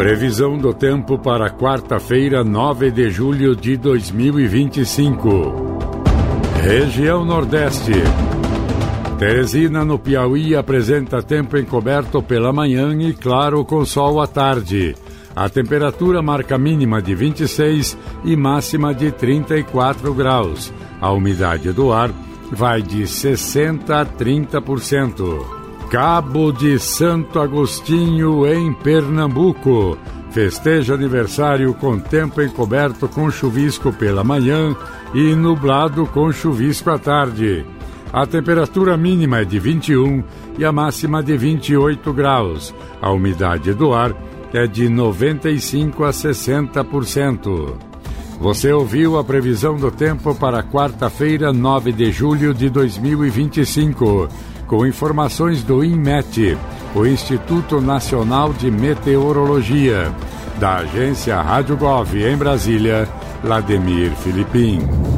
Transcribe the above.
Previsão do tempo para quarta-feira, 9 de julho de 2025. Região Nordeste. Teresina, no Piauí, apresenta tempo encoberto pela manhã e claro com sol à tarde. A temperatura marca mínima de 26 e máxima de 34 graus. A umidade do ar vai de 60% a 30%. Cabo de Santo Agostinho, em Pernambuco. Festeja aniversário com tempo encoberto com chuvisco pela manhã e nublado com chuvisco à tarde. A temperatura mínima é de 21 e a máxima de 28 graus. A umidade do ar é de 95% a 60%. Você ouviu a previsão do tempo para quarta-feira, 9 de julho de 2025, com informações do INMET, o Instituto Nacional de Meteorologia, da agência Rádio Gov em Brasília, Lademir Filipim.